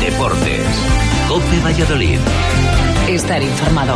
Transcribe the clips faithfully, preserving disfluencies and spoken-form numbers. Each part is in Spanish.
Deportes. COPE Valladolid. Estar informado.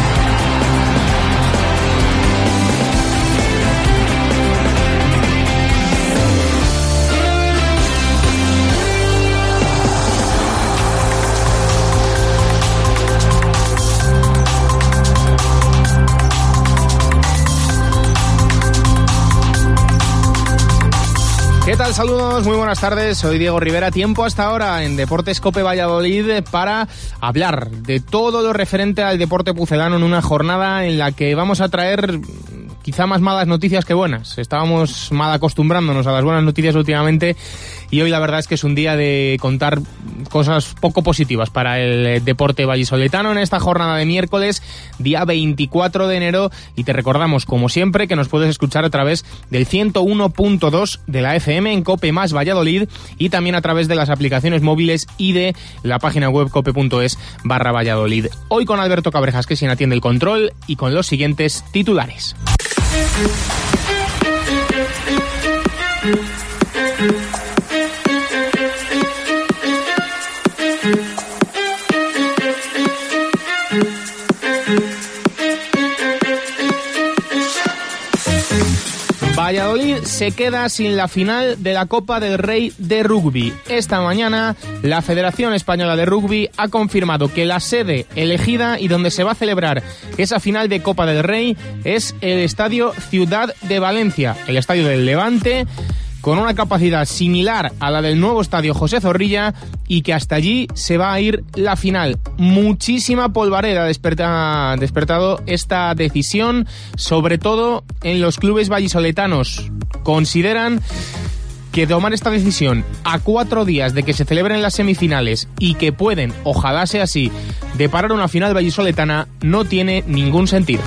¿Qué tal? Saludos, muy buenas tardes, soy Diego Rivera. Tiempo hasta ahora en Deportes COPE Valladolid para hablar de todo lo referente al deporte pucelano en una jornada en la que vamos a traer quizá más malas noticias que buenas. Estábamos mal acostumbrándonos a las buenas noticias últimamente y hoy la verdad es que es un día de contar cosas poco positivas para el deporte vallisoletano en esta jornada de miércoles, día veinticuatro de enero, y te recordamos, como siempre, que nos puedes escuchar a través del ciento uno punto dos de la F M en COPE más Valladolid y también a través de las aplicaciones móviles y de la página web cope.es barra Valladolid. Hoy con Alberto Cabrejas, que es quien atiende el control, y con los siguientes titulares. Valladolid se queda sin la final de la Copa del Rey de Rugby. Esta mañana, la Federación Española de Rugby ha confirmado que la sede elegida y donde se va a celebrar esa final de Copa del Rey es el Estadio Ciudad de Valencia, el Estadio del Levante, con una capacidad similar a la del nuevo Estadio José Zorrilla, y que hasta allí se va a ir la final. Muchísima polvareda ha desperta, despertado esta decisión, sobre todo en los clubes vallisoletanos. Consideran que tomar esta decisión a cuatro días de que se celebren las semifinales y que pueden, ojalá sea así, deparar una final vallisoletana no tiene ningún sentido.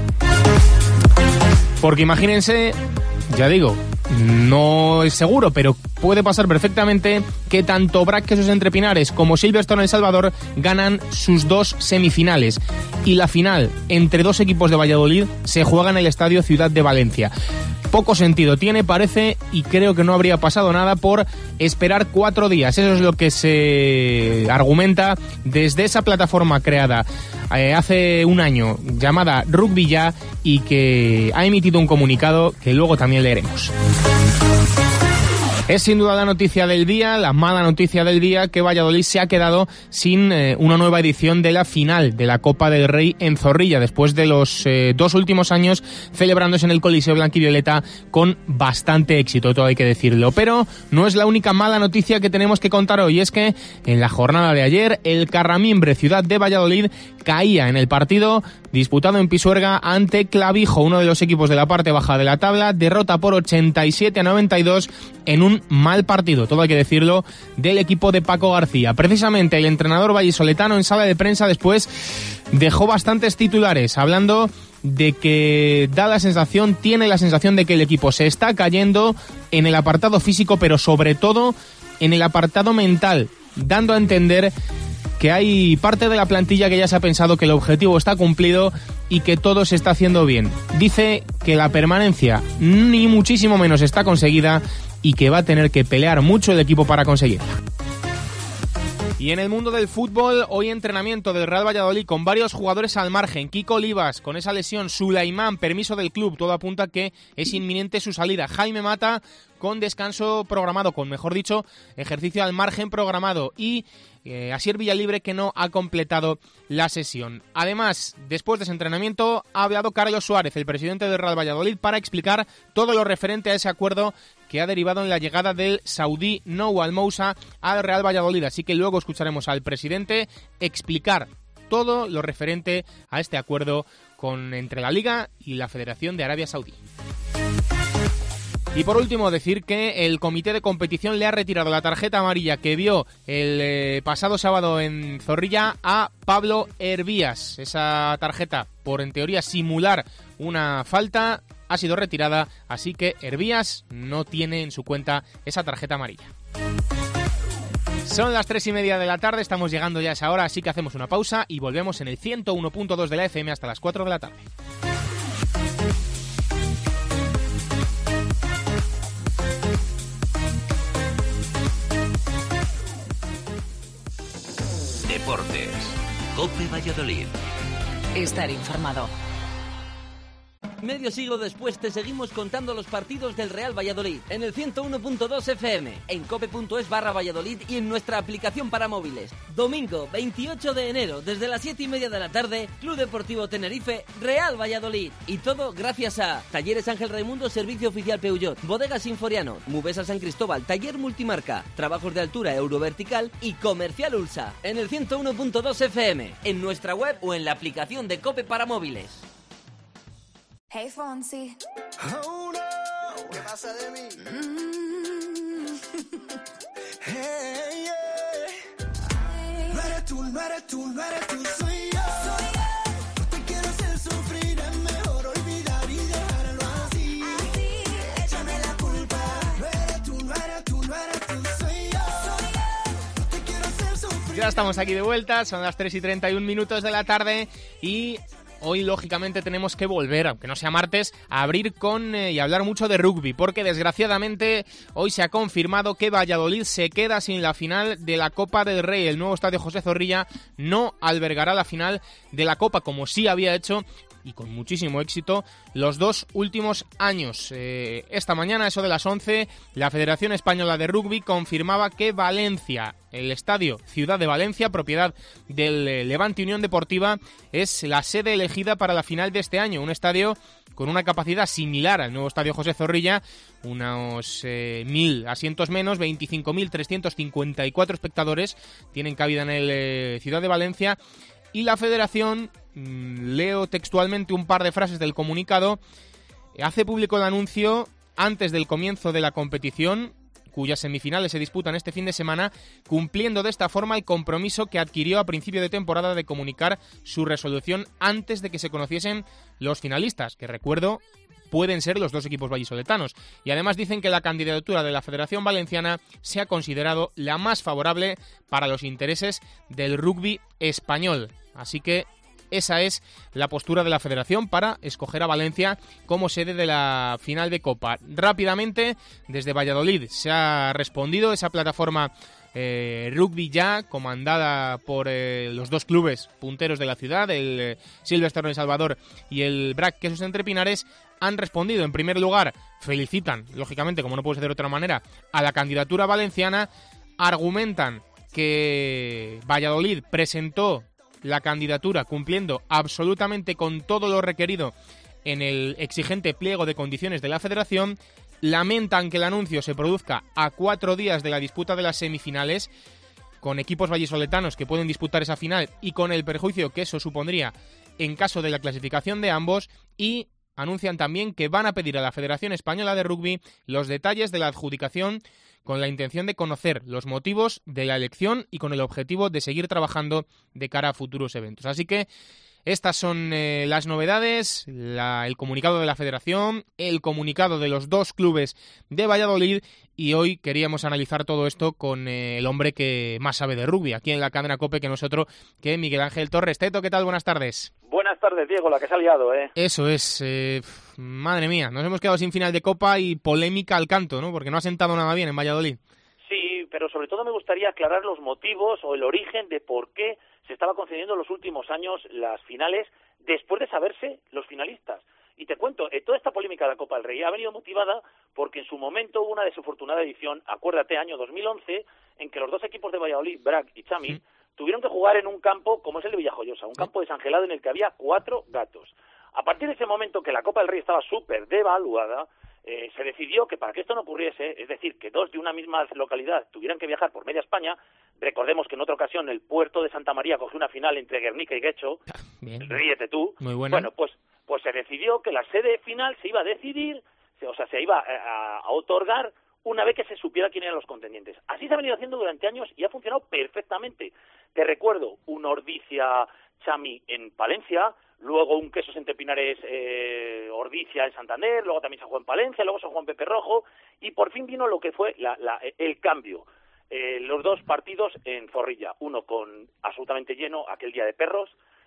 Porque imagínense, ya digo, no es seguro, pero puede pasar perfectamente que tanto Brac Quesos Entre Pinares como Silverstone El Salvador ganan sus dos semifinales y la final entre dos equipos de Valladolid se juega en el Estadio Ciudad de Valencia. Poco sentido tiene, parece, y creo que no habría pasado nada por esperar cuatro días. Eso es lo que se argumenta desde esa plataforma creada eh, hace un año llamada Rugby Ya, y que ha emitido un comunicado que luego también leeremos. Es sin duda la noticia del día, la mala noticia del día, que Valladolid se ha quedado sin eh, una nueva edición de la final de la Copa del Rey en Zorrilla, después de los eh, dos últimos años celebrándose en el Coliseo Blanquivioleta con bastante éxito, todo hay que decirlo. Pero no es la única mala noticia que tenemos que contar hoy, es que en la jornada de ayer el Carramimbre Ciudad de Valladolid caía en el partido disputado en Pisuerga ante Clavijo, uno de los equipos de la parte baja de la tabla, derrota por ochenta y siete a noventa y dos en un mal partido, todo hay que decirlo, del equipo de Paco García. Precisamente el entrenador vallisoletano en sala de prensa después dejó bastantes titulares, hablando de que da la sensación, tiene la sensación de que el equipo se está cayendo en el apartado físico, pero sobre todo en el apartado mental, dando a entender que hay parte de la plantilla que ya se ha pensado que el objetivo está cumplido y que todo se está haciendo bien. Dice que la permanencia ni muchísimo menos está conseguida y que va a tener que pelear mucho el equipo para conseguirla. Y en el mundo del fútbol, hoy entrenamiento del Real Valladolid con varios jugadores al margen. Kiko Olivas con esa lesión, Sulaimán, permiso del club, todo apunta que es inminente su salida. Jaime Mata con descanso programado, con mejor dicho, ejercicio al margen programado, y eh, Asier Villalibre, que no ha completado la sesión. Además, después de ese entrenamiento, ha hablado Carlos Suárez, el presidente del Real Valladolid, para explicar todo lo referente a ese acuerdo que ha derivado en la llegada del saudí Nou Al Mousa al Real Valladolid. Así que luego escucharemos al presidente explicar todo lo referente a este acuerdo con, entre la Liga y la Federación de Arabia Saudí. Y por último, decir que el comité de competición le ha retirado la tarjeta amarilla que vio el eh, pasado sábado en Zorrilla a Pablo Hervías. Esa tarjeta, por en teoría simular una falta, ha sido retirada, así que Hervías no tiene en su cuenta esa tarjeta amarilla. Son las tres y media de la tarde, estamos llegando ya a esa hora, así que hacemos una pausa y volvemos en el ciento uno punto dos de la F M hasta las cuatro de la tarde. Deportes. COPE Valladolid. Estar informado. Medio siglo después te seguimos contando los partidos del Real Valladolid en el ciento uno punto dos F M, en cope.es barra Valladolid y en nuestra aplicación para móviles. Domingo veintiocho de enero, desde las siete y media de la tarde, Club Deportivo Tenerife, Real Valladolid. Y todo gracias a Talleres Ángel Raimundo, Servicio Oficial Peugeot, Bodegas Sinforiano, Mubesa San Cristóbal, Taller Multimarca, Trabajos de Altura Eurovertical y Comercial Ulsa. En el ciento uno punto dos F M, en nuestra web o en la aplicación de Cope para móviles. Hey Fonsi. Oh no, ¿qué pasa de mí? Mm. Hey, yeah. No eres tú, no eres tú, no eres tú, soy yo. Soy yo. No te quiero hacer sufrir, es mejor olvidar y dejarlo así. Así, échame la culpa. No eres tú, no eres tú, no eres tú, soy yo. Soy yo. No te quiero hacer sufrir. Ya estamos aquí de vuelta, son las tres y treinta y un minutos de la tarde y hoy, lógicamente, tenemos que volver, aunque no sea martes, a abrir con eh, y hablar mucho de rugby, porque desgraciadamente hoy se ha confirmado que Valladolid se queda sin la final de la Copa del Rey. El nuevo estadio José Zorrilla no albergará la final de la Copa, como sí había hecho, y con muchísimo éxito, los dos últimos años. Eh, esta mañana, eso de las once, la Federación Española de Rugby confirmaba que Valencia, el estadio Ciudad de Valencia, propiedad del eh, Levante Unión Deportiva, es la sede elegida para la final de este año. Un estadio con una capacidad similar al nuevo estadio José Zorrilla, unos eh, mil asientos menos, veinticinco mil trescientos cincuenta y cuatro espectadores tienen cabida en el eh, Ciudad de Valencia. Y la Federación, mmm, leo textualmente un par de frases del comunicado, hace público el anuncio antes del comienzo de la competición, cuyas semifinales se disputan este fin de semana, cumpliendo de esta forma el compromiso que adquirió a principio de temporada de comunicar su resolución antes de que se conociesen los finalistas, que recuerdo pueden ser los dos equipos vallisoletanos. Y además dicen que la candidatura de la Federación Valenciana se ha considerado la más favorable para los intereses del rugby español. Así que esa es la postura de la Federación para escoger a Valencia como sede de la final de Copa. Rápidamente, desde Valladolid se ha respondido esa plataforma eh, Rugby Ya, comandada por eh, los dos clubes punteros de la ciudad, el eh, Silvestre El Salvador y el B R A C Quesos Entre Pinares. Han respondido, en primer lugar, felicitan, lógicamente, como no puede ser de otra manera, a la candidatura valenciana, argumentan que Valladolid presentó la candidatura cumpliendo absolutamente con todo lo requerido en el exigente pliego de condiciones de la Federación, lamentan que el anuncio se produzca a cuatro días de la disputa de las semifinales, con equipos vallisoletanos que pueden disputar esa final y con el perjuicio que eso supondría en caso de la clasificación de ambos, y anuncian también que van a pedir a la Federación Española de Rugby los detalles de la adjudicación con la intención de conocer los motivos de la elección y con el objetivo de seguir trabajando de cara a futuros eventos. Así que estas son eh, las novedades, la, el comunicado de la Federación, el comunicado de los dos clubes de Valladolid, y hoy queríamos analizar todo esto con eh, el hombre que más sabe de rugby aquí en la cadena COPE, que no es otro que Miguel Ángel Torres. Teto, ¿qué tal? Buenas tardes. Buenas tardes, Diego, la que se ha liado, ¿eh? Eso es, eh, madre mía, nos hemos quedado sin final de Copa y polémica al canto, ¿no? Porque no ha sentado nada bien en Valladolid. Sí, pero sobre todo me gustaría aclarar los motivos o el origen de por qué se estaba concediendo en los últimos años las finales después de saberse los finalistas. Y te cuento, eh, toda esta polémica de la Copa del Rey ha venido motivada porque en su momento hubo una desafortunada edición, acuérdate, año dos mil once, en que los dos equipos de Valladolid, B R A C y Chami, sí, tuvieron que jugar en un campo como es el de Villajoyosa, un campo desangelado en el que había cuatro gatos. A partir de ese momento que la Copa del Rey estaba súper devaluada, eh, se decidió que para que esto no ocurriese, es decir, que dos de una misma localidad tuvieran que viajar por media España. Recordemos que en otra ocasión el puerto de Santa María cogió una final entre Guernica y Guecho. Bien. Ríete tú. Muy buena. Bueno, pues, pues se decidió que la sede final se iba a decidir, o sea, se iba a, a otorgar una vez que se supiera quién eran los contendientes. Así se ha venido haciendo durante años y ha funcionado perfectamente. Te recuerdo un Ordicia Chami en Palencia, luego un Quesos Entre Pinares eh, Ordicia en Santander, luego también se jugó en Palencia, luego se jugó en Pepe Rojo, y por fin vino lo que fue la, la, el cambio. Eh, los dos partidos en Zorrilla, uno con absolutamente lleno aquel día de perros,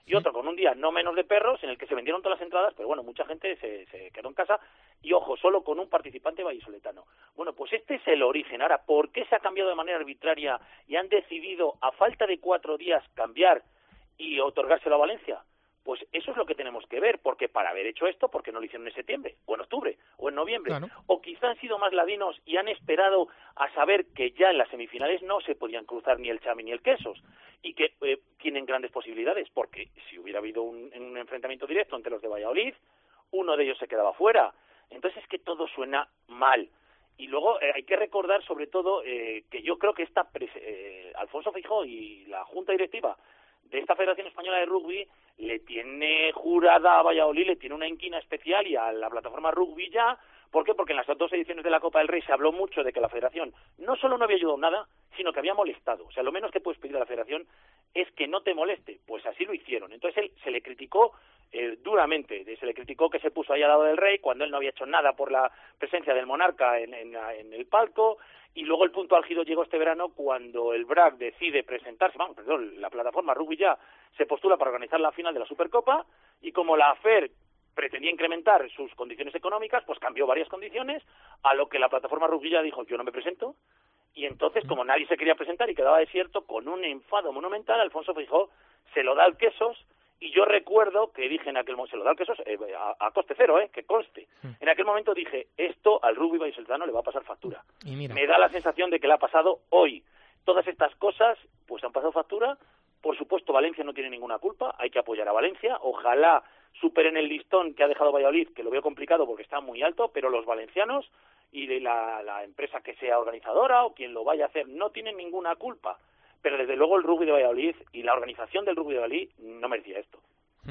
y otro con un día no menos de perros, en el que se vendieron todas las entradas, pero bueno, mucha gente se, se quedó en casa, y ojo, solo con un participante vallisoletano. Bueno, pues este es el origen. Ahora, ¿por qué se ha cambiado de manera arbitraria y han decidido, a falta de cuatro días, cambiar y otorgárselo a Valencia? Pues eso es lo que tenemos que ver, porque para haber hecho esto, ¿por qué no lo hicieron en septiembre, o en octubre, o en noviembre? Claro. O quizá han sido más ladinos y han esperado a saber que ya en las semifinales no se podían cruzar ni el Chami ni el Quesos, y que eh, tienen grandes posibilidades, porque si hubiera habido un, un enfrentamiento directo entre los de Valladolid, uno de ellos se quedaba fuera. Entonces es que todo suena mal. Y luego eh, hay que recordar, sobre todo, eh, que yo creo que esta eh, Alfonso Feijóo y la Junta Directiva de esta Federación Española de Rugby le tiene jurada a Valladolid, le tiene una inquina especial, y a la plataforma Rugby ya. ¿Por qué? Porque en las dos ediciones de la Copa del Rey se habló mucho de que la Federación no solo no había ayudado nada, sino que había molestado. O sea, lo menos que puedes pedir a la Federación es que no te moleste. Pues así lo hicieron. Entonces él se le criticó eh, duramente, se le criticó que se puso ahí al lado del rey cuando él no había hecho nada por la presencia del monarca en, en, en el palco. Y luego el punto álgido llegó este verano cuando el B R A C decide presentarse, vamos, perdón, la plataforma Rugby ya se postula para organizar la final de la Supercopa, y como la AFER pretendía incrementar sus condiciones económicas, pues cambió varias condiciones, a lo que la plataforma Rugby ya dijo, yo no me presento, y entonces, como nadie se quería presentar y quedaba desierto, con un enfado monumental, Alfonso Feijóo se lo da al Quesos. Y yo recuerdo que dije en aquel momento, se lo da al Quesos eh, a, a coste cero, eh, que conste. En aquel momento dije, esto al rugby vallisoletano le va a pasar factura. Y mira. Me da la sensación de que le ha pasado hoy. Todas estas cosas, pues han pasado factura. Por supuesto, Valencia no tiene ninguna culpa, hay que apoyar a Valencia. Ojalá superen el listón que ha dejado Valladolid, que lo veo complicado porque está muy alto, pero los valencianos y de la, la empresa que sea organizadora o quien lo vaya a hacer no tienen ninguna culpa. Pero desde luego el rugby de Valladolid y la organización del rugby de Valladolid no merecía esto.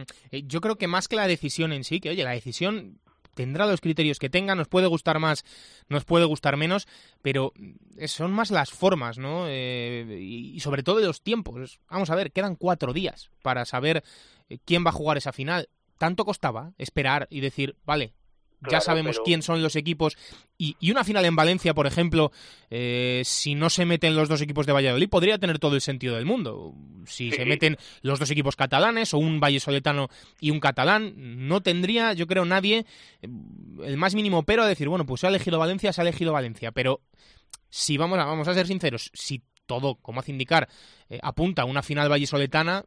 Yo creo que más que la decisión en sí, que oye, la decisión tendrá los criterios que tenga, nos puede gustar más, nos puede gustar menos, pero son más las formas, ¿no? Eh, y sobre todo de los tiempos. Vamos a ver, quedan cuatro días para saber quién va a jugar esa final. Tanto costaba esperar y decir, vale, ya Claro, sabemos pero... quién son los equipos, y, y una final en Valencia, por ejemplo, eh, si no se meten los dos equipos de Valladolid, podría tener todo el sentido del mundo. Si Sí. se meten los dos equipos catalanes o un vallisoletano y un catalán, no tendría, yo creo, nadie eh, el más mínimo pero a decir, bueno, pues se ha elegido Valencia, se ha elegido Valencia, pero si vamos a, vamos a ser sinceros, si todo, como hace indicar, eh, apunta a una final vallisoletana,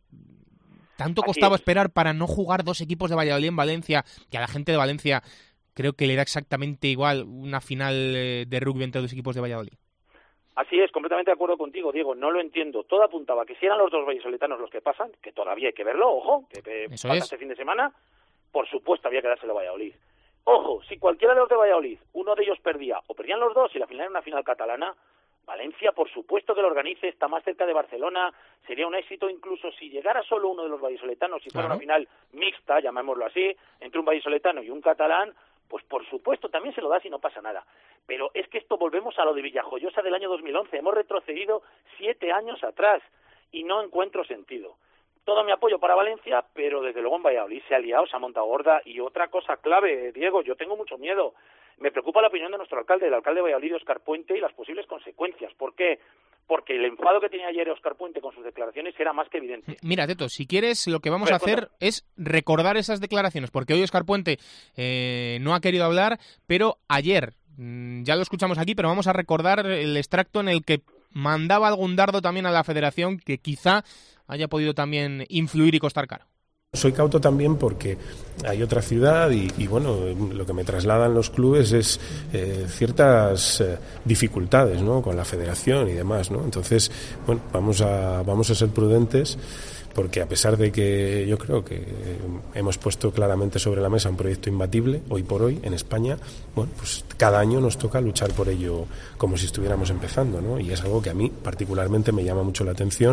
tanto Así costaba es. esperar para no jugar dos equipos de Valladolid en Valencia, que a la gente de Valencia creo que le da exactamente igual una final eh, de rugby entre dos equipos de Valladolid. Así es, completamente de acuerdo contigo, Diego, no lo entiendo. Todo apuntaba que si eran los dos vallisoletanos los que pasan, que todavía hay que verlo, ojo, que, que Eso pasa es. este fin de semana, por supuesto había que dárselo a Valladolid. Ojo, si cualquiera de los de Valladolid, uno de ellos perdía, o perdían los dos, y la final era una final catalana, Valencia, por supuesto que lo organice, está más cerca de Barcelona, sería un éxito incluso si llegara solo uno de los vallisoletanos, si fuera Claro. una final mixta, llamémoslo así, entre un vallisoletano y un catalán, pues por supuesto también se lo das y no pasa nada. Pero es que esto volvemos a lo de Villajoyosa del año dos mil once, hemos retrocedido siete años atrás y no encuentro sentido. Todo mi apoyo para Valencia, pero desde luego en Valladolid se ha liado, se ha montado gorda. Y otra cosa clave, Diego, yo tengo mucho miedo. Me preocupa la opinión de nuestro alcalde, el alcalde de Valladolid, Óscar Puente, y las posibles consecuencias. ¿Por qué? Porque el enfado que tenía ayer Óscar Puente con sus declaraciones era más que evidente. Mira, Teto, si quieres, lo que vamos Oye, a hacer cuéntame. es recordar esas declaraciones, porque hoy Óscar Puente eh, no ha querido hablar, pero ayer, mm, ya lo escuchamos aquí, pero vamos a recordar el extracto en el que mandaba algún dardo también a la federación que quizá haya podido también influir y costar caro. Soy cauto también porque hay otra ciudad y, y bueno, lo que me trasladan los clubes es eh, ciertas eh, dificultades, ¿no?, con la federación y demás, ¿no? Entonces, bueno, vamos a vamos a ser prudentes, porque a pesar de que yo creo que hemos puesto claramente sobre la mesa un proyecto imbatible hoy por hoy en España, bueno, pues cada año nos toca luchar por ello como si estuviéramos empezando, ¿no? Y es algo que a mí particularmente me llama mucho la atención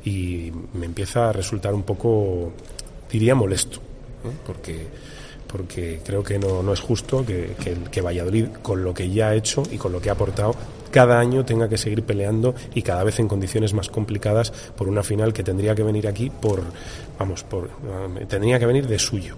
y me empieza a resultar un poco, diría, molesto, ¿eh? porque porque creo que no, no es justo que, que, que Valladolid, con lo que ya ha hecho y con lo que ha aportado, cada año tenga que seguir peleando y cada vez en condiciones más complicadas por una final que tendría que venir aquí por, vamos, por tendría que venir de suyo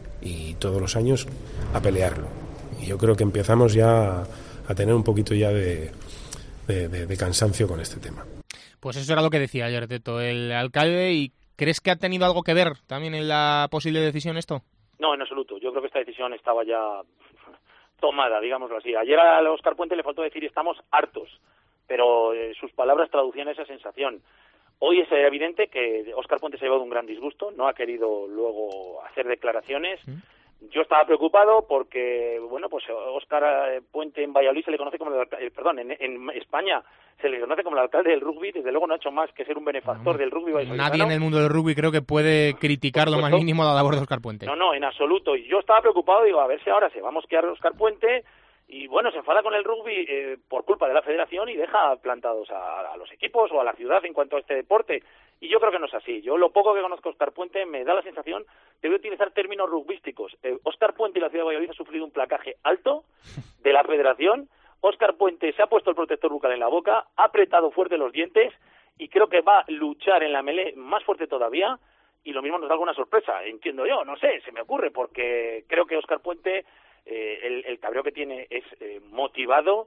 y todos los años a pelearlo. Y yo creo que empezamos ya a tener un poquito ya de, de, de, de cansancio con este tema. Pues eso era lo que decía ayer Teto, el alcalde, y ¿Crees que ha tenido algo que ver también en la posible decisión esto? No, en absoluto. Yo creo que esta decisión estaba ya tomada, digámoslo así. Ayer a Óscar Puente le faltó decir estamos hartos, pero eh, sus palabras traducían esa sensación. Hoy es evidente que Óscar Puente se ha llevado un gran disgusto, no ha querido luego hacer declaraciones. ¿Mm? Yo estaba preocupado porque, bueno, pues Óscar Puente en Valladolid se le conoce como el, eh, perdón, en, en España se le conoce como el alcalde del rugby, desde luego no ha hecho más que ser un benefactor del rugby vallisoletano. Nadie en el mundo del rugby creo que puede criticar lo más mínimo la labor de Óscar Puente. No, no, en absoluto. Y yo estaba preocupado, digo, a ver si ahora se va a mosquear Óscar Puente y, bueno, se enfada con el rugby eh, por culpa de la federación y deja plantados a, a los equipos o a la ciudad en cuanto a este deporte. Y yo creo que no es así. Yo lo poco que conozco a Óscar Puente me da la sensación de voy a utilizar términos rugbísticos. Eh, Óscar Puente y la ciudad de Valladolid ha sufrido un placaje alto de la federación. Óscar Puente se ha puesto el protector bucal en la boca, ha apretado fuerte los dientes y creo que va a luchar en la melee más fuerte todavía y lo mismo nos da alguna sorpresa. Entiendo yo, no sé, se me ocurre porque creo que Óscar Puente, eh, el, el cabreo que tiene es eh, motivado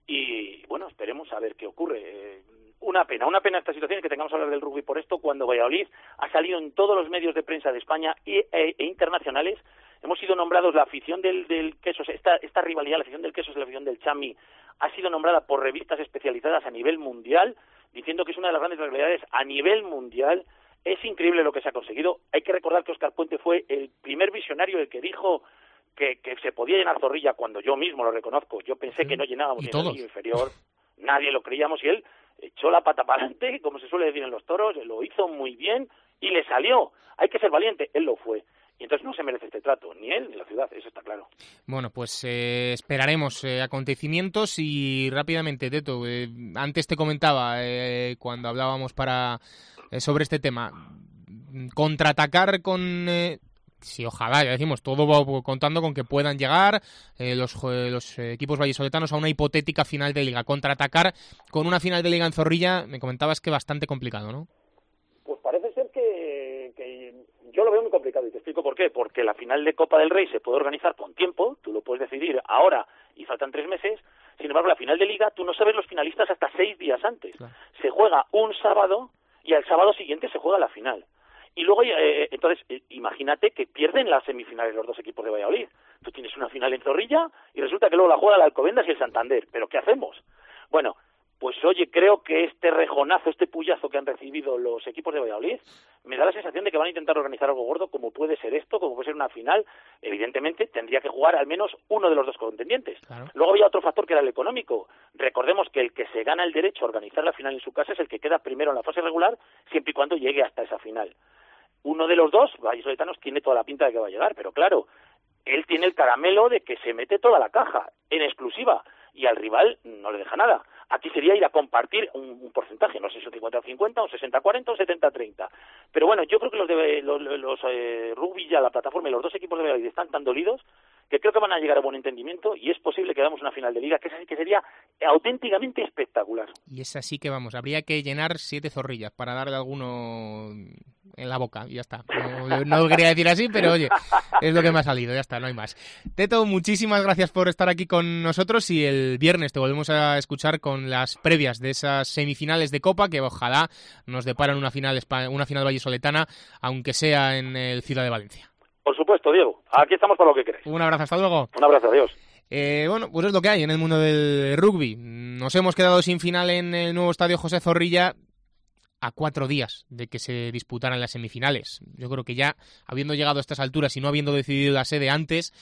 y bueno, esperemos a ver qué ocurre. Eh, Una pena, una pena esta situación, que tengamos que hablar del rugby por esto, cuando Valladolid ha salido en todos los medios de prensa de España e, e, e internacionales. Hemos sido nombrados la afición del, del queso, esta, esta rivalidad, la afición del queso es la afición del chami, ha sido nombrada por revistas especializadas a nivel mundial, diciendo que es una de las grandes rivalidades a nivel mundial. Es increíble lo que se ha conseguido. Hay que recordar que Óscar Puente fue el primer visionario, el que dijo que, que se podía llenar Zorrilla, cuando yo mismo lo reconozco. Yo pensé sí, que no llenábamos en el anillo inferior, nadie lo creíamos y él echó la pata para adelante, como se suele decir en los toros, lo hizo muy bien y le salió. Hay que ser valiente, él lo fue. Y entonces no se merece este trato, ni él ni la ciudad, eso está claro. Bueno, pues eh, esperaremos eh, acontecimientos y rápidamente, Teto, eh, antes te comentaba eh, cuando hablábamos para eh, sobre este tema, contraatacar con... Eh, sí, ojalá, ya decimos, todo va contando con que puedan llegar eh, los, eh, los equipos vallisoletanos a una hipotética final de Liga. Contraatacar con una final de Liga en Zorrilla, me comentabas que bastante complicado, ¿no? Pues parece ser que, que yo lo veo muy complicado y te explico por qué. Porque la final de Copa del Rey se puede organizar con tiempo, tú lo puedes decidir ahora y faltan tres meses. Sin embargo, la final de Liga, tú no sabes los finalistas hasta seis días antes. Claro. Se juega un sábado y al sábado siguiente se juega la final. Y luego, eh, entonces, eh, imagínate que pierden las semifinales los dos equipos de Valladolid. Tú tienes una final en Zorrilla y resulta que luego la juega el Alcobendas y el Santander. ¿Pero qué hacemos? Bueno, pues oye, creo que este rejonazo, este puyazo que han recibido los equipos de Valladolid, me da la sensación de que van a intentar organizar algo gordo, como puede ser esto, como puede ser una final. Evidentemente, tendría que jugar al menos uno de los dos contendientes. Claro. Luego había otro factor que era el económico. Recordemos que el que se gana el derecho a organizar la final en su casa es el que queda primero en la fase regular, siempre y cuando llegue hasta esa final. Uno de los dos, vallisoletanos, tiene toda la pinta de que va a llegar, pero claro, él tiene el caramelo de que se mete toda la caja, en exclusiva, y al rival no le deja nada. Aquí sería ir a compartir un, un porcentaje, no sé si un cincuenta cincuenta, un sesenta cuarenta, un setenta treinta. Pero bueno, yo creo que los de los, los eh, rugby ya, la plataforma y los dos equipos de Valladolid están tan dolidos que creo que van a llegar a buen entendimiento y es posible que hagamos una final de Liga que, es, que sería auténticamente espectacular. Y es así que vamos, habría que llenar siete Zorrillas para darle a alguno en la boca y ya está. No, no lo quería decir así, pero oye, es lo que me ha salido, ya está, no hay más. Teto, muchísimas gracias por estar aquí con nosotros y el viernes te volvemos a escuchar con las previas de esas semifinales de Copa que ojalá nos deparan una final, una final vallisoletana, aunque sea en el Ciudad de Valencia. Por supuesto, Diego. Aquí estamos para lo que queréis. Un abrazo, hasta luego. Un abrazo, adiós. Eh, bueno, pues es lo que hay en el mundo del rugby. Nos hemos quedado sin final en el nuevo estadio José Zorrilla a cuatro días de que se disputaran las semifinales. Yo creo que ya, habiendo llegado a estas alturas y no habiendo decidido la sede antes,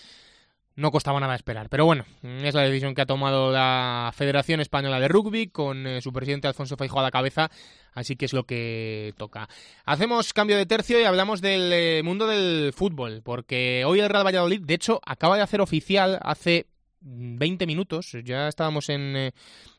no costaba nada esperar. Pero bueno, es la decisión que ha tomado la Federación Española de Rugby con eh, su presidente Alfonso Feijóo a la cabeza, así que es lo que toca. Hacemos cambio de tercio y hablamos del eh, mundo del fútbol, porque hoy el Real Valladolid, de hecho, acaba de hacer oficial hace veinte minutos, ya estábamos en... Eh,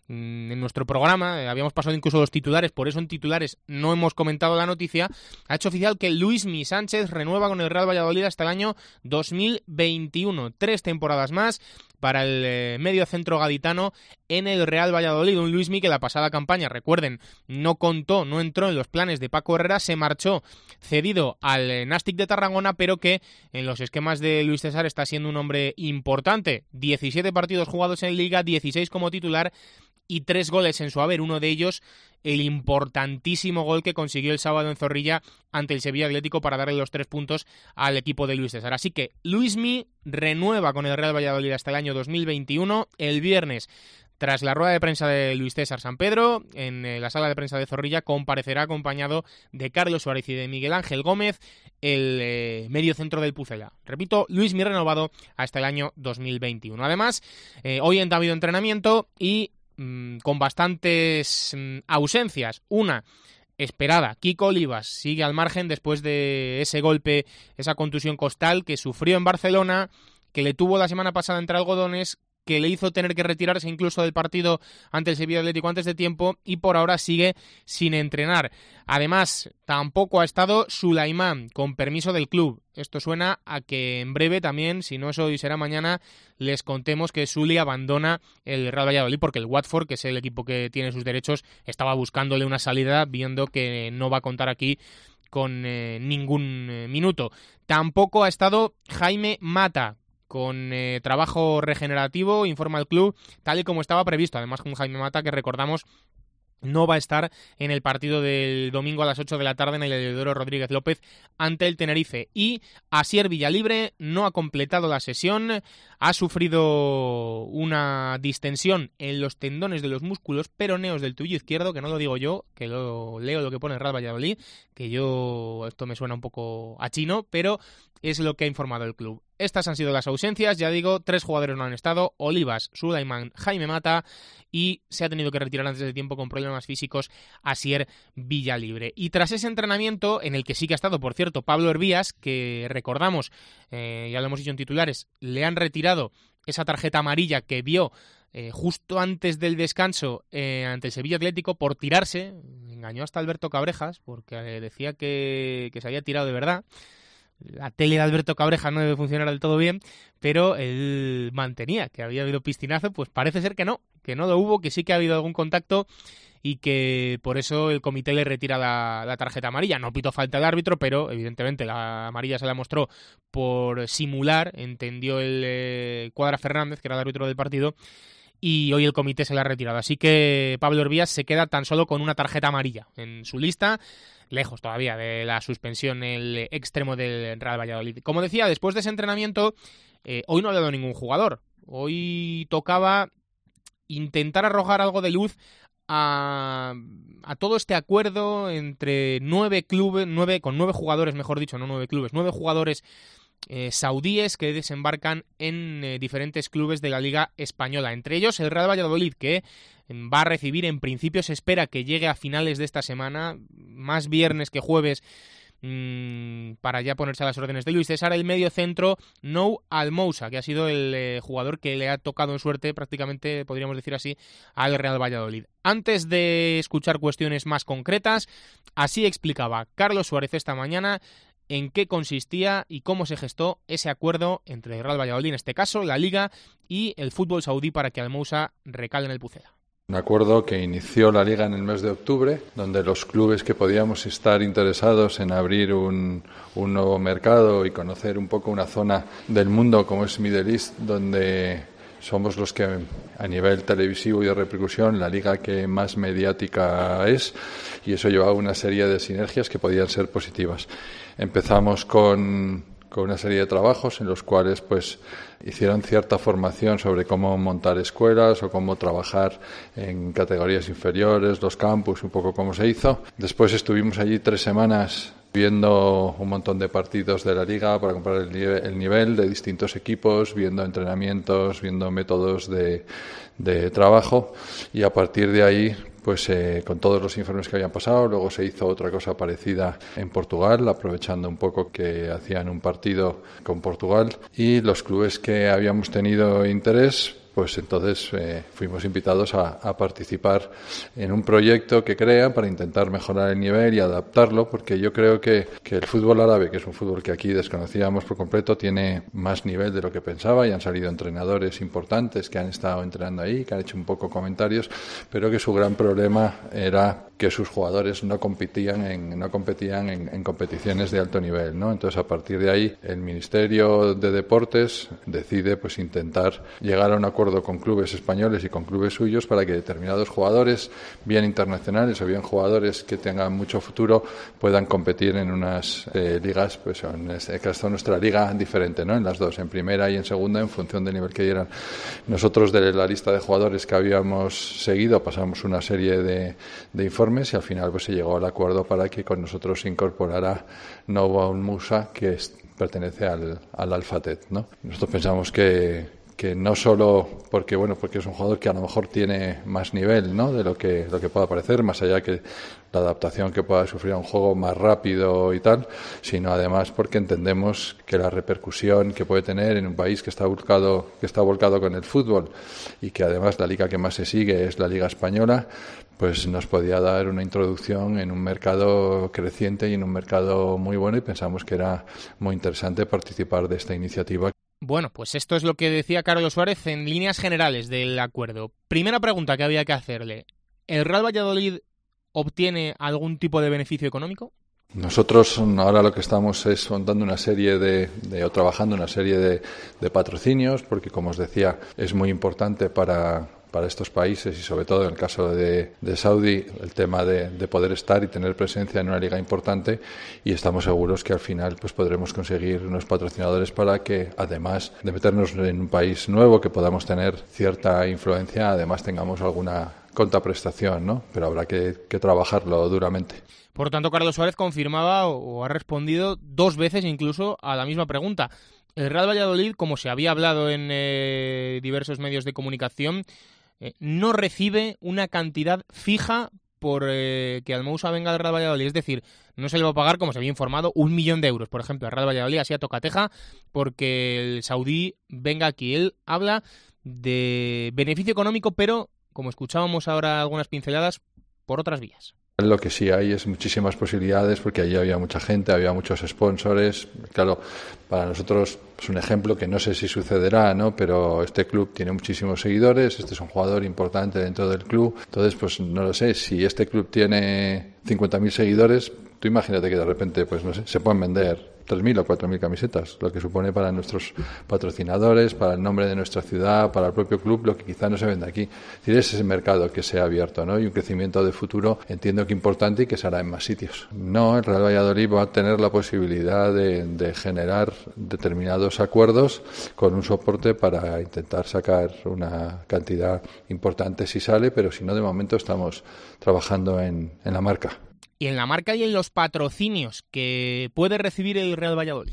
en nuestro programa, eh, habíamos pasado incluso los titulares, por eso en titulares no hemos comentado la noticia, ha hecho oficial que Luismi Sánchez renueva con el Real Valladolid hasta el año dos mil veintiuno, tres temporadas más para el eh, medio centro gaditano en el Real Valladolid. Un Luismi que la pasada campaña, recuerden, no contó, no entró en los planes de Paco Herrera, se marchó cedido al eh, Nàstic de Tarragona, pero que en los esquemas de Luis César está siendo un hombre importante. diecisiete partidos jugados en Liga, dieciséis como titular y tres goles en su haber, uno de ellos el importantísimo gol que consiguió el sábado en Zorrilla ante el Sevilla Atlético para darle los tres puntos al equipo de Luis César. Así que Luismi renueva con el Real Valladolid hasta el año dos mil veintiuno. El viernes, tras la rueda de prensa de Luis César San Pedro, en la sala de prensa de Zorrilla comparecerá acompañado de Carlos Suárez y de Miguel Ángel Gómez, el eh, medio centro del Pucela. Repito, Luismi renovado hasta el año dos mil veintiuno. Además, eh, hoy ha habido entrenamiento y con bastantes ausencias. Una esperada, Kiko Olivas sigue al margen después de ese golpe, esa contusión costal que sufrió en Barcelona, que le tuvo la semana pasada entre algodones, que le hizo tener que retirarse incluso del partido ante el Sevilla Atlético antes de tiempo y por ahora sigue sin entrenar. Además, tampoco ha estado Sulaimán, con permiso del club. Esto suena a que en breve también, si no es hoy será mañana, les contemos que Suli abandona el Real Valladolid porque el Watford, que es el equipo que tiene sus derechos, estaba buscándole una salida viendo que no va a contar aquí con eh, ningún eh, minuto. Tampoco ha estado Jaime Mata, con eh, trabajo regenerativo, informa el club, tal y como estaba previsto. Además, con Jaime Mata, que recordamos no va a estar en el partido del domingo a las ocho de la tarde en el Heliodoro Rodríguez López ante el Tenerife. Y Asier Villalibre no ha completado la sesión, ha sufrido una distensión en los tendones de los músculos peroneos del tobillo izquierdo, que no lo digo yo, que lo leo lo que pone el Real Valladolid, que yo, esto me suena un poco a chino, pero es lo que ha informado el club. Estas han sido las ausencias, ya digo, tres jugadores no han estado, Olivas, Sulaimán, Jaime Mata, y se ha tenido que retirar antes de tiempo con problemas físicos Asier Villalibre. Y tras ese entrenamiento, en el que sí que ha estado, por cierto, Pablo Hervías, que recordamos, eh, ya lo hemos dicho en titulares, le han retirado esa tarjeta amarilla que vio eh, justo antes del descanso eh, ante el Sevilla Atlético por tirarse, engañó hasta Alberto Cabrejas, porque eh, decía que, que se había tirado de verdad. La tele de Alberto Cabrejas no debe funcionar del todo bien, pero él mantenía que había habido piscinazo, pues parece ser que no, que no lo hubo, que sí que ha habido algún contacto y que por eso el comité le retira la, la tarjeta amarilla. No pitó falta de árbitro, pero evidentemente la amarilla se la mostró por simular, entendió el eh, Cuadra Fernández, que era el árbitro del partido, y hoy el comité se la ha retirado. Así que Pablo Hervías se queda tan solo con una tarjeta amarilla en su lista, lejos todavía de la suspensión, el extremo del Real Valladolid. Como decía, después de ese entrenamiento, eh, hoy no ha dado ningún jugador. Hoy tocaba intentar arrojar algo de luz a, a todo este acuerdo entre nueve clubes, nueve, con nueve jugadores, mejor dicho, no nueve clubes, nueve jugadores eh, saudíes que desembarcan en eh, diferentes clubes de la Liga Española. Entre ellos el Real Valladolid, que va a recibir, en principio se espera que llegue a finales de esta semana, más viernes que jueves, mmm, para ya ponerse a las órdenes de Luis César, el medio centro Nou Almousa, que ha sido el eh, jugador que le ha tocado en suerte, prácticamente podríamos decir así, al Real Valladolid. Antes de escuchar cuestiones más concretas, así explicaba Carlos Suárez esta mañana en qué consistía y cómo se gestó ese acuerdo entre el Real Valladolid, en este caso, la Liga y el fútbol saudí para que Almousa recale en el Pucela. Un acuerdo que inició la Liga en el mes de octubre, donde los clubes que podíamos estar interesados en abrir un, un nuevo mercado y conocer un poco una zona del mundo como es Middle East, donde somos los que a nivel televisivo y de repercusión la liga que más mediática es, y eso llevaba una serie de sinergias que podían ser positivas. Empezamos con, con una serie de trabajos en los cuales pues hicieron cierta formación sobre cómo montar escuelas o cómo trabajar en categorías inferiores, los campus, un poco cómo se hizo. Después estuvimos allí tres semanas viendo un montón de partidos de la Liga para comparar el nivel, el nivel de distintos equipos, viendo entrenamientos, viendo métodos de, de trabajo, y a partir de ahí, pues eh, con todos los informes que habían pasado, luego se hizo otra cosa parecida en Portugal, aprovechando un poco que hacían un partido con Portugal, y los clubes que habíamos tenido interés, pues entonces eh, fuimos invitados a, a participar en un proyecto que crean para intentar mejorar el nivel y adaptarlo, porque yo creo que, que el fútbol árabe, que es un fútbol que aquí desconocíamos por completo, tiene más nivel de lo que pensaba, y han salido entrenadores importantes que han estado entrenando ahí, que han hecho un poco comentarios, pero que su gran problema era que sus jugadores no competían en, no competían en, en competiciones de alto nivel, ¿no? Entonces, a partir de ahí, el Ministerio de Deportes decide pues intentar llegar a un acuerdo acuerdo con clubes españoles y con clubes suyos para que determinados jugadores, bien internacionales o bien jugadores que tengan mucho futuro, puedan competir en unas eh, ligas, pues en este caso nuestra liga diferente, ¿no? En las dos, en primera y en segunda, en función del nivel que dieran. Nosotros, de la lista de jugadores que habíamos seguido, pasamos una serie de, de informes y al final pues se llegó al acuerdo para que con nosotros se incorporara Nouhou Moussa, que es, pertenece al, al Al-Fateh, ¿no? Nosotros pensamos que que no solo porque bueno porque es un jugador que a lo mejor tiene más nivel, ¿no?, de lo que lo que pueda parecer, más allá que la adaptación que pueda sufrir a un juego más rápido y tal, sino además porque entendemos que la repercusión que puede tener en un país que está volcado que está volcado con el fútbol y que además la liga que más se sigue es la Liga Española, pues nos podía dar una introducción en un mercado creciente y en un mercado muy bueno, y pensamos que era muy interesante participar de esta iniciativa. Bueno, pues esto es lo que decía Carlos Suárez en líneas generales del acuerdo. Primera pregunta que había que hacerle. ¿El Real Valladolid obtiene algún tipo de beneficio económico? Nosotros ahora lo que estamos es montando una serie de, de o trabajando una serie de, de patrocinios, porque como os decía, es muy importante para... para estos países y sobre todo en el caso de, de Saudi el tema de, de poder estar y tener presencia en una liga importante, y estamos seguros que al final pues podremos conseguir unos patrocinadores para que, además de meternos en un país nuevo, que podamos tener cierta influencia, además tengamos alguna contraprestación, ¿no? Pero habrá que, que trabajarlo duramente. Por tanto, Carlos Suárez confirmaba o ha respondido dos veces incluso a la misma pregunta. El Real Valladolid, como se había hablado en eh, diversos medios de comunicación, Eh, no recibe una cantidad fija por eh, que Al Moussa venga al Real Valladolid. Es decir, no se le va a pagar, como se había informado, un millón de euros, por ejemplo, al Real Valladolid, así a tocateja, porque el saudí venga aquí. Él habla de beneficio económico, pero, como escuchábamos ahora algunas pinceladas, por otras vías. Lo que sí hay es muchísimas posibilidades, porque allí había mucha gente, había muchos sponsors. Claro, para nosotros es un ejemplo que no sé si sucederá, ¿no? Pero este club tiene muchísimos seguidores, este es un jugador importante dentro del club. Entonces, pues no lo sé, si este club tiene cincuenta mil seguidores, tú imagínate que de repente, pues no sé, se pueden vender tres mil o cuatro mil camisetas, lo que supone para nuestros patrocinadores, para el nombre de nuestra ciudad, para el propio club, lo que quizá no se vende aquí. Es decir, ese es el mercado que se ha abierto, ¿no? Y un crecimiento de futuro, entiendo que importante, y que se hará en más sitios. No, el Real Valladolid va a tener la posibilidad de, de generar determinados acuerdos con un soporte para intentar sacar una cantidad importante si sale, pero si no, de momento estamos trabajando en, en la marca. Y en la marca y en los patrocinios que puede recibir el Real Valladolid.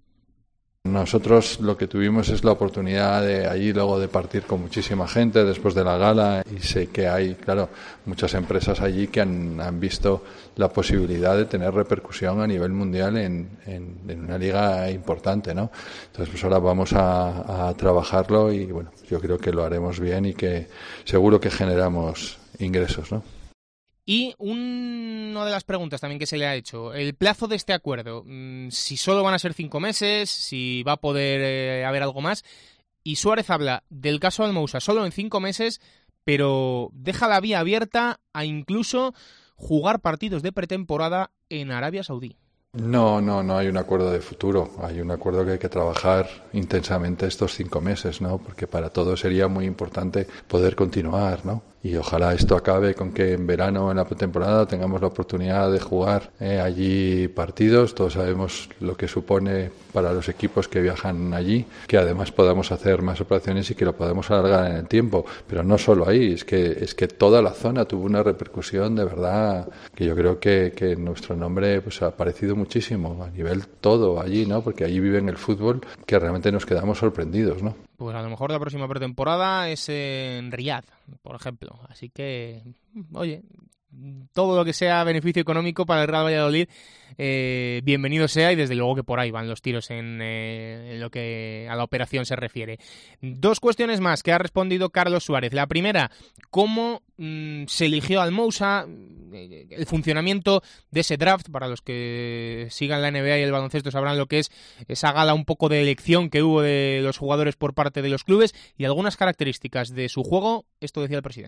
Nosotros lo que tuvimos es la oportunidad de allí luego de partir con muchísima gente después de la gala, y sé que hay, claro, muchas empresas allí que han, han visto la posibilidad de tener repercusión a nivel mundial en, en, en una liga importante, ¿no? Entonces pues ahora vamos a, a trabajarlo, y bueno, yo creo que lo haremos bien y que seguro que generamos ingresos, ¿no? Y una de las preguntas también que se le ha hecho, el plazo de este acuerdo, si solo van a ser cinco meses, si va a poder eh, haber algo más. Y Suárez habla del caso Al Moussa solo en cinco meses, pero deja la vía abierta a incluso jugar partidos de pretemporada en Arabia Saudí. No, no, no hay un acuerdo de futuro. Hay un acuerdo que hay que trabajar intensamente estos cinco meses, ¿no? Porque para todos sería muy importante poder continuar, ¿no? Y ojalá esto acabe con que en verano, en la pretemporada, tengamos la oportunidad de jugar eh, allí partidos. Todos sabemos lo que supone para los equipos que viajan allí, que además podamos hacer más operaciones y que lo podamos alargar en el tiempo. Pero no solo ahí, es que es que toda la zona tuvo una repercusión de verdad que yo creo que, que nuestro nombre pues ha aparecido muchísimo a nivel todo allí, ¿no? Porque allí viven el fútbol, que realmente nos quedamos sorprendidos, ¿no? Pues a lo mejor la próxima pretemporada es en Riyadh, por ejemplo. Así que, oye, todo lo que sea beneficio económico para el Real Valladolid, eh, bienvenido sea, y desde luego que por ahí van los tiros en, eh, en lo que a la operación se refiere. Dos cuestiones más que ha respondido Carlos Suárez. La primera, ¿cómo mmm, se eligió Al Moussa? El funcionamiento de ese draft, para los que sigan la N B A y el baloncesto sabrán lo que es esa gala un poco de elección que hubo de los jugadores por parte de los clubes, y algunas características de su juego. Esto decía el presidente.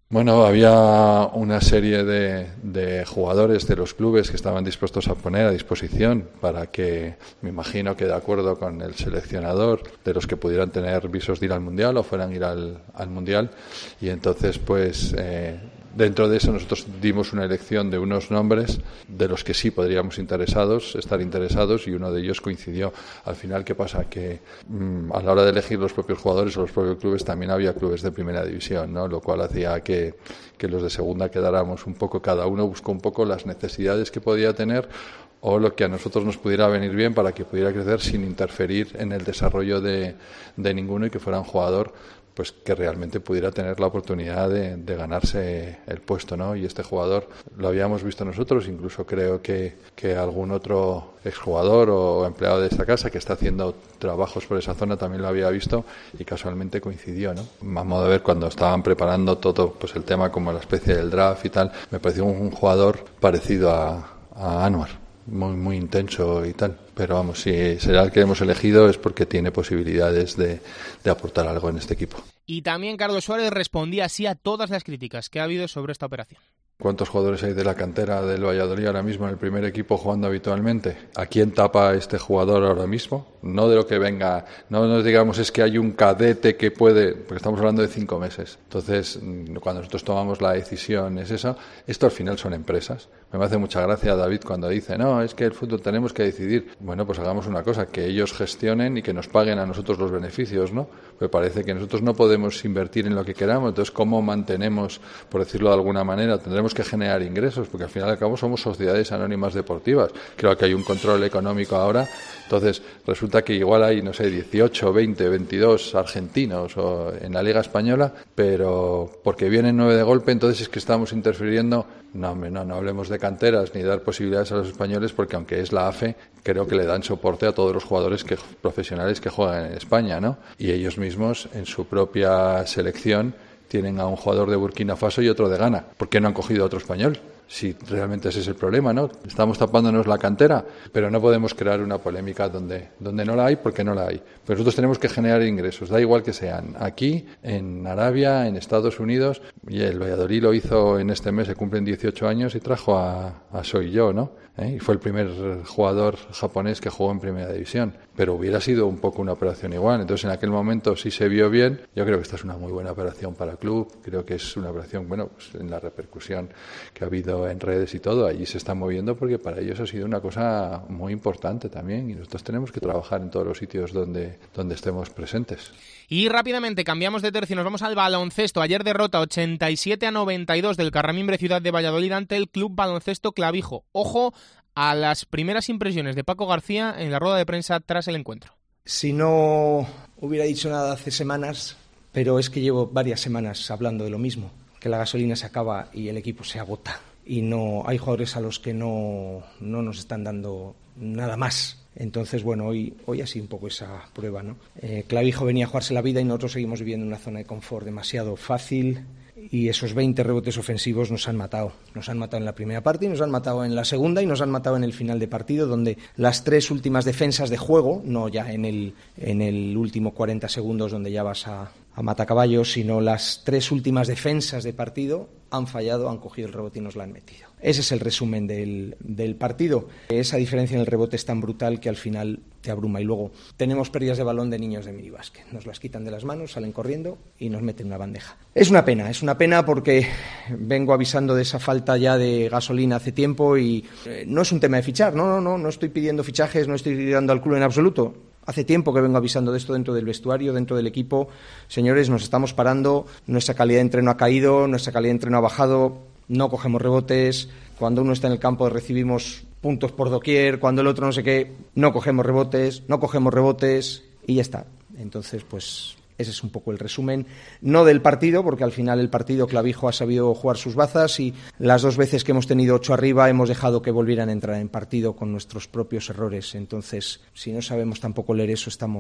Bueno, había una serie de, de jugadores de los clubes que estaban dispuestos a poner a disposición para que, me imagino que de acuerdo con el seleccionador, de los que pudieran tener visos de ir al Mundial o fueran a ir al, al Mundial. Y entonces, pues, eh, dentro de eso nosotros dimos una elección de unos nombres de los que sí podríamos interesados, estar interesados, y uno de ellos coincidió. Al final, ¿qué pasa? Que mmm, a la hora de elegir los propios jugadores o los propios clubes, también había clubes de primera división, ¿no? Lo cual hacía que, que los de segunda quedáramos un poco, cada uno buscó un poco las necesidades que podía tener o lo que a nosotros nos pudiera venir bien para que pudiera crecer sin interferir en el desarrollo de, de ninguno, y que fuera un jugador pues que realmente pudiera tener la oportunidad de, de ganarse el puesto, ¿no? Y este jugador lo habíamos visto nosotros, incluso creo que, que algún otro exjugador o empleado de esta casa que está haciendo trabajos por esa zona también lo había visto, y casualmente coincidió, ¿no? A modo de ver, cuando estaban preparando todo, pues el tema como la especie del draft y tal, me pareció un, un jugador parecido a, a Anwar, muy muy intenso y tal. Pero vamos, si será el que hemos elegido es porque tiene posibilidades de, de aportar algo en este equipo. Y también Carlos Suárez respondía así a todas las críticas que ha habido sobre esta operación. ¿Cuántos jugadores hay de la cantera del Valladolid ahora mismo en el primer equipo jugando habitualmente? ¿A quién tapa este jugador ahora mismo? No de lo que venga, no nos digamos es que hay un cadete que puede, porque estamos hablando de cinco meses. Entonces, cuando nosotros tomamos la decisión es eso. Esto al final son empresas. Me hace mucha gracia David cuando dice, no, es que el fútbol tenemos que decidir. Bueno, pues hagamos una cosa, que ellos gestionen y que nos paguen a nosotros los beneficios, ¿no? Pues parece que nosotros no podemos invertir en lo que queramos. Entonces, ¿cómo mantenemos, por decirlo de alguna manera, tendremos que generar ingresos? Porque al final y al cabo somos sociedades anónimas deportivas. Creo que hay un control económico ahora. Entonces, resulta que igual hay, no sé, dieciocho, veinte, veintidós argentinos o en la Liga Española, pero porque vienen nueve de golpe, entonces es que estamos interfiriendo. No, no, no hablemos de canteras ni dar posibilidades a los españoles, porque aunque es la A F E, creo que le dan soporte a todos los jugadores que, profesionales que juegan en España, ¿no? Y ellos mismos, en su propia selección, tienen a un jugador de Burkina Faso y otro de Ghana. ¿Por qué no han cogido a otro español? Si realmente ese es el problema, ¿no? Estamos tapándonos la cantera, pero no podemos crear una polémica donde, donde no la hay, porque no la hay. Pero nosotros tenemos que generar ingresos, da igual que sean aquí, en Arabia, en Estados Unidos, y el Valladolid lo hizo en este mes, se cumplen dieciocho años, y trajo a, a Soy Yo, ¿no? ¿Eh? Y fue el primer jugador japonés que jugó en primera división, pero hubiera sido un poco una operación igual. Entonces, en aquel momento sí se vio bien. Yo creo que esta es una muy buena operación para el club, creo que es una operación, bueno, pues en la repercusión que ha habido en redes y todo, allí se está moviendo, porque para ellos ha sido una cosa muy importante también, y nosotros tenemos que trabajar en todos los sitios donde, donde estemos presentes. Y rápidamente cambiamos de tercio, nos vamos al baloncesto. Ayer derrota ochenta y siete a noventa y dos del Carramimbre Ciudad de Valladolid ante el Club Baloncesto Clavijo. Ojo a las primeras impresiones de Paco García en la rueda de prensa tras el encuentro. Si no hubiera dicho nada hace semanas, pero es que llevo varias semanas hablando de lo mismo, que la gasolina se acaba y el equipo se agota, y no hay jugadores a los que no, no nos están dando nada más. Entonces, bueno, hoy, hoy ha sido un poco esa prueba, ¿no? Eh, Clavijo venía a jugarse la vida y nosotros seguimos viviendo en una zona de confort demasiado fácil, y esos veinte rebotes ofensivos nos han matado. Nos han matado en la primera parte y nos han matado en la segunda y nos han matado en el final de partido, donde las tres últimas defensas de juego, no ya en el, en el último cuarenta segundos donde ya vas a, a matacaballos, sino las tres últimas defensas de partido han fallado, han cogido el rebote y nos la han metido. Ese es el resumen del, del partido. Esa diferencia en el rebote es tan brutal que al final te abruma. Y luego tenemos pérdidas de balón de niños de minibásquet. Nos las quitan de las manos, salen corriendo y nos meten una bandeja. Es una pena, es una pena porque vengo avisando de esa falta ya de gasolina hace tiempo, y eh, no es un tema de fichar, no, no, no, no estoy pidiendo fichajes, no estoy tirando al culo en absoluto. Hace tiempo que vengo avisando de esto dentro del vestuario, dentro del equipo. Señores, nos estamos parando, nuestra calidad de entreno ha caído, nuestra calidad de entreno ha bajado, no cogemos rebotes, cuando uno está en el campo recibimos puntos por doquier, cuando el otro no sé qué, no cogemos rebotes, no cogemos rebotes y ya está. Entonces, pues ese es un poco el resumen, no del partido, porque al final el partido Clavijo ha sabido jugar sus bazas, y las dos veces que hemos tenido ocho arriba hemos dejado que volvieran a entrar en partido con nuestros propios errores. Entonces, si no sabemos tampoco leer eso, estamos,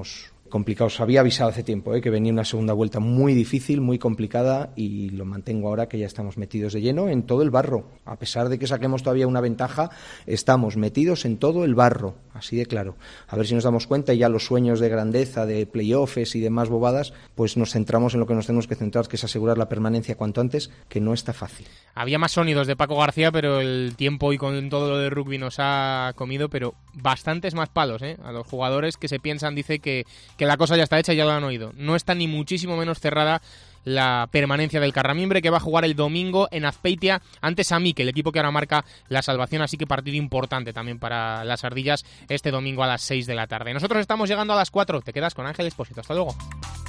complicado. Os había avisado hace tiempo, ¿eh? que venía una segunda vuelta muy difícil, muy complicada, y lo mantengo ahora que ya estamos metidos de lleno en todo el barro. A pesar de que saquemos todavía una ventaja, estamos metidos en todo el barro, así de claro. A ver si nos damos cuenta y ya los sueños de grandeza, de playoffs y demás bobadas, pues nos centramos en lo que nos tenemos que centrar, que es asegurar la permanencia cuanto antes, que no está fácil. Había más sonidos de Paco García, pero el tiempo y con todo lo de rugby nos ha comido, pero bastantes más palos, ¿eh? A los jugadores que se piensan, dice que, que la cosa ya está hecha y ya lo han oído. No está ni muchísimo menos cerrada la permanencia del Carramimbre, que va a jugar el domingo en Azpeitia ante Samique, el equipo que ahora marca la salvación, así que partido importante también para las Ardillas este domingo a las seis de la tarde. Nosotros estamos llegando a las cuatro, te quedas con Ángel Expósito, hasta luego.